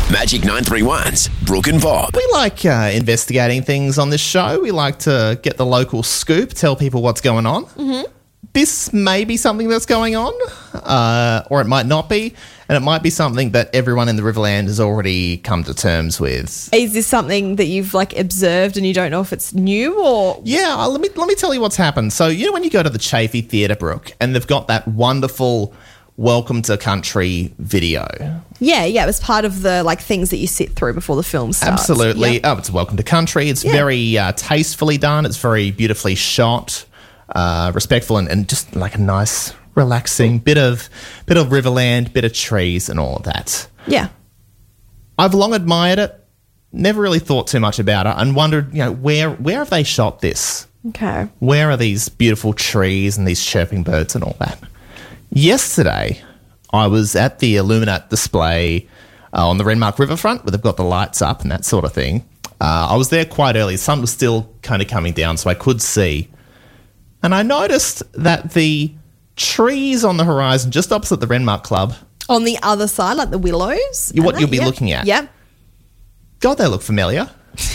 Magic 931's Brooke and Bob. We like investigating things on this show. We like to get the local scoop, tell people what's going on. Mm-hmm. This may be something that's going on, or it might not be, and it might be something that everyone in the Riverland has already come to terms with. Is this something that you've observed and you don't know if it's new or? Yeah, let me tell you what's happened. So when you go to the Chaffey Theatre, Brooke, and they've got that wonderful Welcome to Country video. Yeah, it was part of the things that you sit through before the film starts. Absolutely. Yep. Oh, it's Welcome to Country. It's very tastefully done. It's very beautifully shot, respectful, and just a nice, relaxing bit of Riverland, bit of trees, and all of that. Yeah. I've long admired it. Never really thought too much about it, and wondered, where have they shot this? Okay. Where are these beautiful trees and these chirping birds and all that? Yesterday, I was at the Illuminate display on the Renmark Riverfront, where they've got the lights up and that sort of thing. I was there quite early. The sun was still kind of coming down, so I could see. And I noticed that the trees on the horizon, just opposite the Renmark Club... On the other side, the willows? What you'll be looking at. Yeah. God, they look familiar.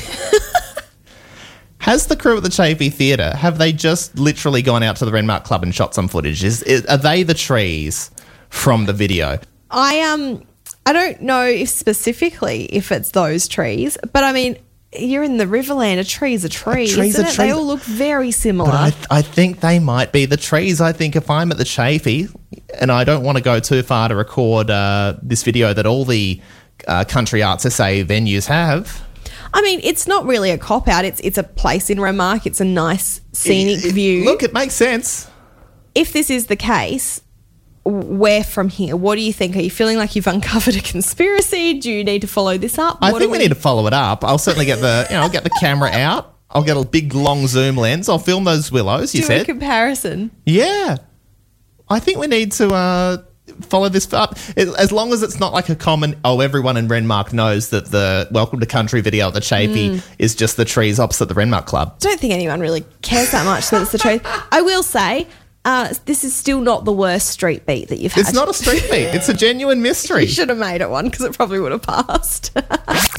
Has the crew at the Chaffey Theatre, have they just literally gone out to the Renmark Club and shot some footage? Are they the trees from the video? I don't know if specifically if it's those trees, but I mean, you're in the Riverland. A tree's a tree, isn't it? They all look very similar. But I think they might be the trees. I think if I'm at the Chaffey and I don't want to go too far to record this video that all the Country Arts SA venues have... I mean, it's not really a cop-out. It's a place in Renmark. It's a nice scenic view. Look, it makes sense. If this is the case, where from here? What do you think? Are you feeling like you've uncovered a conspiracy? Do you need to follow this up? I think we need to follow it up. I'll certainly get I'll get the camera out. I'll get a big long zoom lens. I'll film those willows, you said. Do a comparison. Yeah. I think we need to... follow this up, as long as it's not a common, everyone in Renmark knows that the Welcome to Country video at the Chaffey is just the trees opposite the Renmark Club. I don't think anyone really cares that much that it's the trees. I will say, this is still not the worst street beat that you've had. It's not a street beat. It's a genuine mystery. You should have made it one because it probably would have passed.